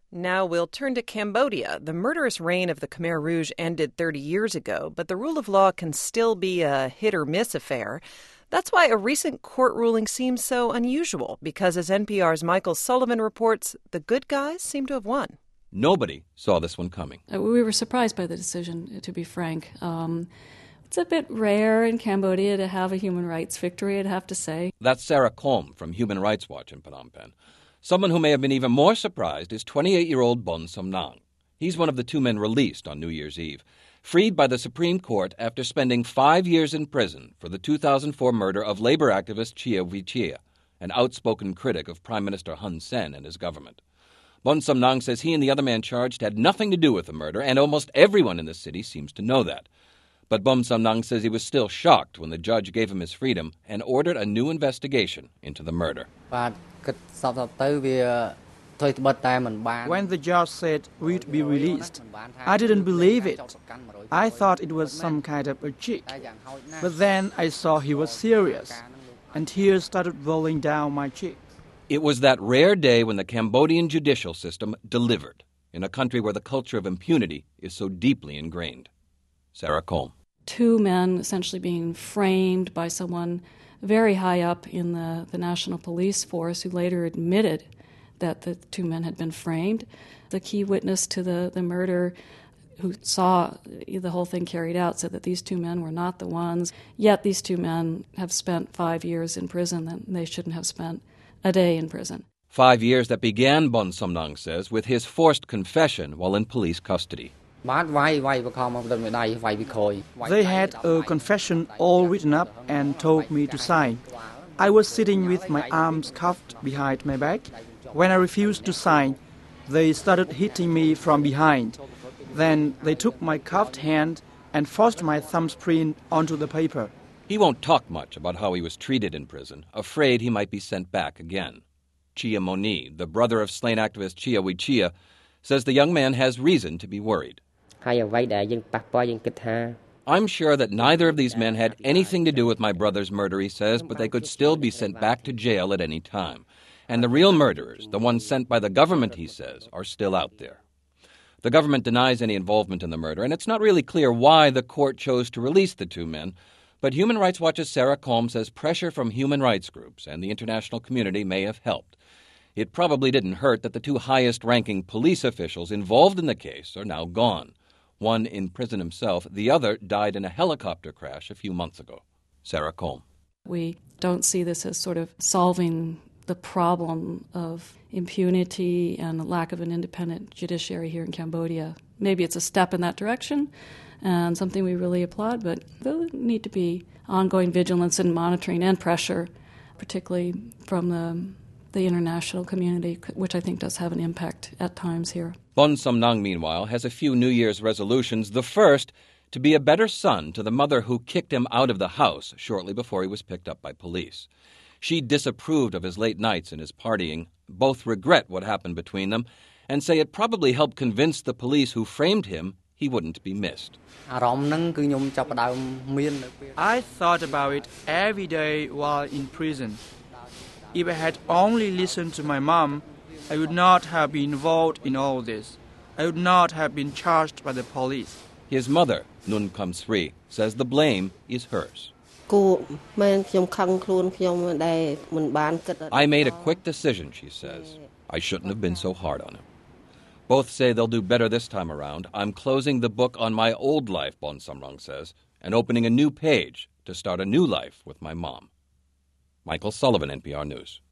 Now we'll turn to Cambodia. The murderous reign of the Khmer Rouge ended 30 years ago, but the rule of law can still be a hit-or-miss affair. That's why a recent court ruling seems so unusual, because as NPR's Michael Sullivan reports, the good guys seem to have won. Nobody saw this one coming. We were surprised by the decision, to be frank. It's a bit rare in Cambodia to have a human rights victory, I'd have to say. That's Sarah Colm from Human Rights Watch in Phnom Penh. Someone who may have been even more surprised is 28-year-old Bon Som Nang. He's one of the two men released on New Year's Eve, freed by the Supreme Court after spending 5 years in prison for the 2004 murder of labor activist Chia Vichia, an outspoken critic of Prime Minister Hun Sen and his government. Bon Som Nang says he and the other man charged had nothing to do with the murder, and almost everyone in the city seems to know that. But Bon Som Nang says he was still shocked when the judge gave him his freedom and ordered a new investigation into the murder. When the judge said we'd be released, I didn't believe it. I thought it was some kind of a trick. But then I saw he was serious, and tears started rolling down my cheek. It was that rare day when the Cambodian judicial system delivered in a country where the culture of impunity is so deeply ingrained. Sarah Colm. Two men essentially being framed by someone very high up in the National Police Force who later admitted that the two men had been framed. The key witness to the murder who saw the whole thing carried out said that these two men were not the ones. Yet these two men have spent 5 years in prison and they shouldn't have spent a day in prison. 5 years that began, Bon Som Nang says, with his forced confession while in police custody. They had a confession all written up and told me to sign. I was sitting with my arms cuffed behind my back. When I refused to sign, they started hitting me from behind. Then they took my cuffed hand and forced my thumbprint onto the paper. He won't talk much about how he was treated in prison, afraid he might be sent back again. Chia Moni, the brother of slain activist Chia Vichia, says the young man has reason to be worried. I'm sure that neither of these men had anything to do with my brother's murder, he says, but they could still be sent back to jail at any time. And the real murderers, the ones sent by the government, he says, are still out there. The government denies any involvement in the murder, and it's not really clear why the court chose to release the two men. But Human Rights Watch's Sarah Colm says pressure from human rights groups and the international community may have helped. It probably didn't hurt that the two highest-ranking police officials involved in the case are now gone. One in prison himself, the other died in a helicopter crash a few months ago. Sarah Colm. We don't see this as sort of solving the problem of impunity and the lack of an independent judiciary here in Cambodia. Maybe it's a step in that direction and something we really applaud, but there need to be ongoing vigilance and monitoring and pressure, particularly from the international community, which I think does have an impact at times here. Bon Som Nang, meanwhile, has a few New Year's resolutions. The first, to be a better son to the mother who kicked him out of the house shortly before he was picked up by police. She disapproved of his late nights and his partying. Both regret what happened between them and say it probably helped convince the police who framed him he wouldn't be missed. I thought about it every day while in prison. If I had only listened to my mom, I would not have been involved in all this. I would not have been charged by the police. His mother, Nun Kam Sri, says the blame is hers. I made a quick decision, she says. I shouldn't have been so hard on him. Both say they'll do better this time around. I'm closing the book on my old life, Bon Som Nang says, and opening a new page to start a new life with my mom. Michael Sullivan, NPR News.